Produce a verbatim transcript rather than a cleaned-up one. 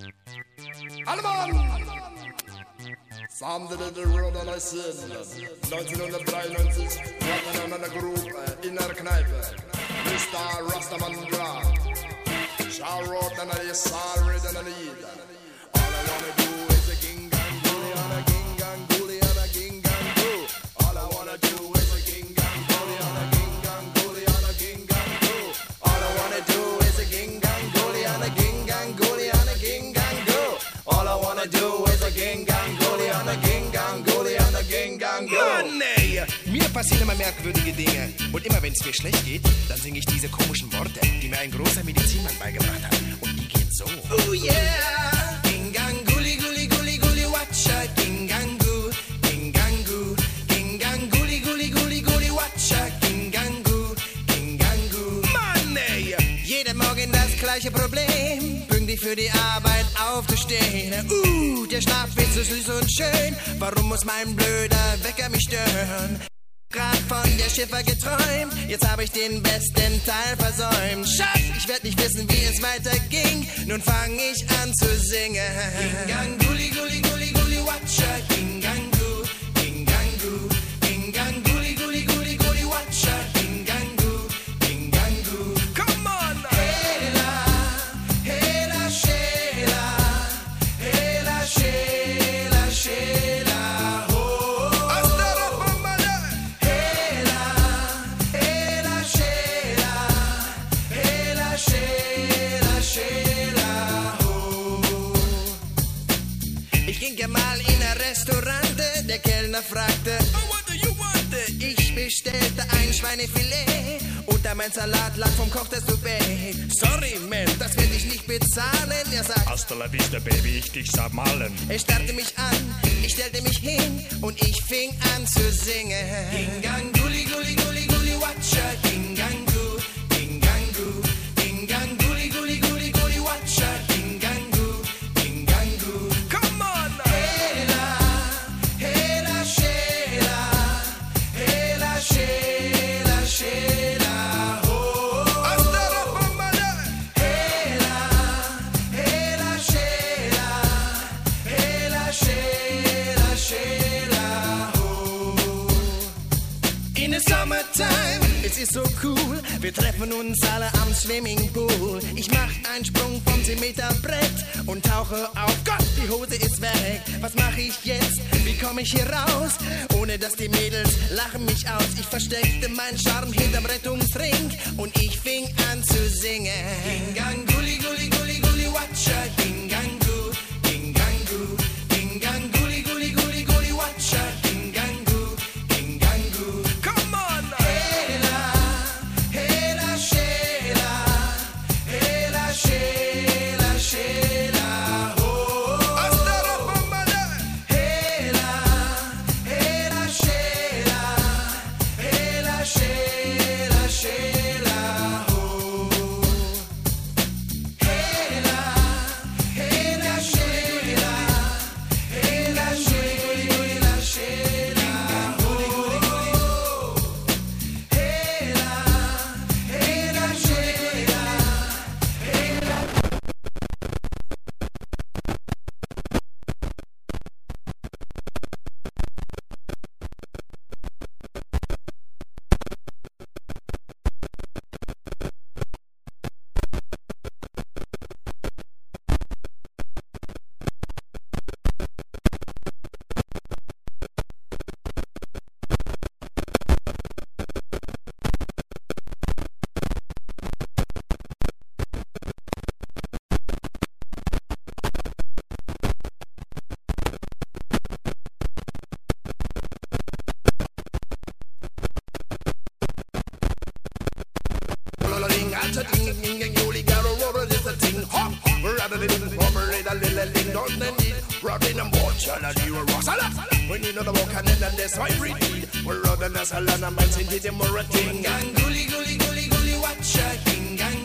Alle Mann! Sound the little road and I sin. neunzehnhundertdreiundneunzig, Rotten an der Grube, in der Kneipe. Mister Rastaman Bra. Shall road and I sorry than I need. All I wanna do is a ging gang gooly on a ging gang gooly on a ging gang goo. All I wanna do is a ging gang gooly on a ging gang gooly on a ging gang goo. All I wanna do is a ging gang gooly on a ging gang gooly on a ging gang goo. All I wanna do is a ging gang gooly on a ging gang gooly on a ging gang goo. Mann, ey! Mir passieren immer merkwürdige Dinge. Und immer wenn es mir schlecht geht, dann singe ich diese komischen Worte, die mir ein großer Medizinmann beigebracht hat. Und die gehen so. Oh yeah! Ging gang guli guli guli guli watcha. Ging gang gu, ging gang gu. Ging gang guli guli guli guli watcha. Ging gang gu, ging gang gu. Mann, ey! Jeden Morgen das gleiche Problem, pünktlich für die Arbeit aufzustehen. Uh, der Schlaf ist so süß und schön, warum muss mein blöder Wecker mich stören? Grad von der Schiffer geträumt, jetzt hab ich den besten Teil versäumt. Schatz, ich werd nicht wissen, wie es weiterging, nun fang ich an zu singen. Ging gang guli guli guli guli watcha. Ging gang gu, ging gang gu. Ging gang guli guli guli guli watcha. Ging gang gu, ging gang gu. Come on! Hela, hela, shela, hela, shela, shela, ho. Hasta la pomada! Hela, hela, shela, hela, shela, shela, ho. Ich ging ja mal in ein Restaurante, der Kellner fragte, Oh, what do you want? ich bestellte ein Schweinefilet und da mein Salat lag vom Koch das Soufflé. Sorry, man, das will ich nicht bezahlen. Er sagt, Hasta la vista, Baby, ich dich abmalen. er starrte mich an, ich stellte mich hin und ich fing an zu singen. Ging gang guli guli guli guli watcha. Ging gang gu, ging gang gu. Ging gang guli guli guli guli watcha. Ging gang gu, ging gang gu. Come on! Hela, hela, shela, hela, shela, shela, ho. Hasta la pomada! Hela, hela, shela, hela, shela, shela, ho. In the summertime, es ist so cool, wir treffen uns alle am Swimmingpool. Ich mach einen Sprung vom zehn Meter Brett und tauche auf. Gott, die Hose ist weg. Was mach ich jetzt? Wie komme ich hier raus? Ohne dass die Mädels lachen mich aus. Ich versteckte meinen Charme hinterm Rettungsring und ich fing an zu singen. Ging gang guli guli guli guli watcha. Ging gang gu, ging gang gu. Ging gang guli guli guli guli watcha. Ging gang gu, ging gang gu. Come on! Hela, hela, shela, hela, shela, shela, ho. Hasta la pomada! Hela, hela, shela, hela, shela, shela, ho. Hela, hela, shela, hela, shela, shela, ho. Hela, hela, shela, hela. When you know the walk and then there's why we need. We're rather than a salon and man saying, did you more a thing? Ging gang guli guli guli guli watcha. Ging gang